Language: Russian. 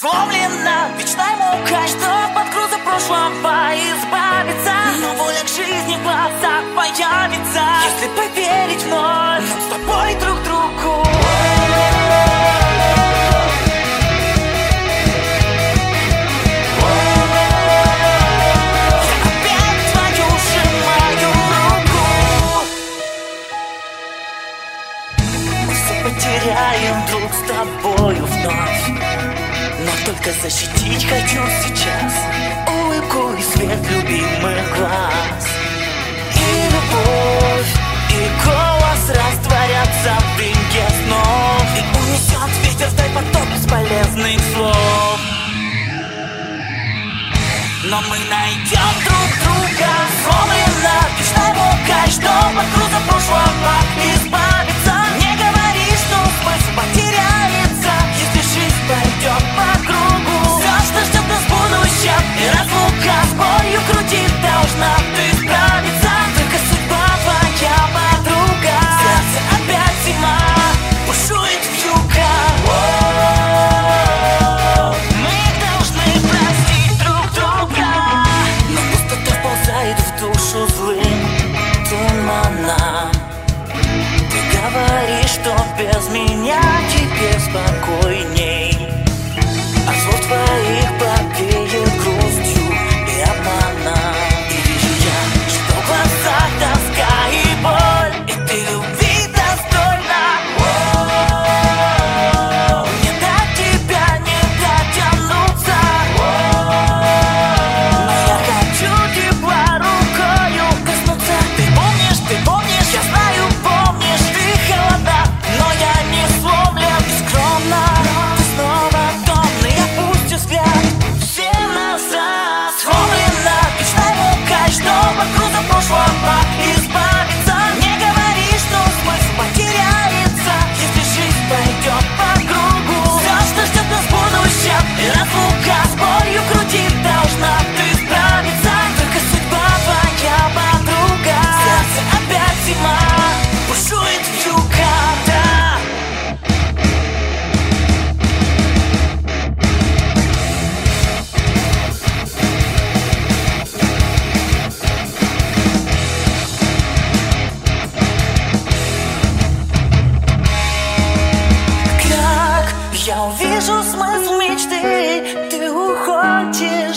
Сломлена вечной мукой, чтоб от груза прошлого избавиться. Но воля к жизни в глазах появится, если поверить вновь нам с тобой друг другу. Я опять твою сжимаю руку. Мы все потеряем друг с тобою вновь, но только защитить хочу сейчас улыбку и свет любимых глаз. И любовь, и голос растворятся в дымке снов, и унесет ветер в поток бесполезных слов. Но мы найдем друг друга, сломлена вечной мукой, чтоб от груза прошлого избавиться. Не говори, что смысл потеряется, если жизнь пойдет по кругу. Все, что ждет нас в будущем, и разлука с болью крутит, должна ты справиться. Только судьба твоя подруга, в сердце опять зима, бушует вьюга. Мы должны простить друг друга, но пустота вползает в душу злым туманом. Ты говоришь, что без меня тебе спокойней, а слов твоих повеет грустью и обманом. И вижу я, что в глазах тоска и боль, и ты любви достойна. Не до тебя не дотянуться, но я хочу тепла рукою коснуться. Ты помнишь, я знаю, помнишь, ты холодна, но я не сломлен и скромна. Ты снова томный, опусти взгляд все назад. Сломлена вечной мукой, чтоб от груза прошлого избавиться. Не говори, что смысл потеряется, если жизнь пойдет по кругу. Все, что ждет нас в будущем, и разлука с болью крутит, должна ты справиться. Только судьба твоя подруга, в сердце опять зима, бушует вьюга. Как я увижу смысл мечты, ты уходишь.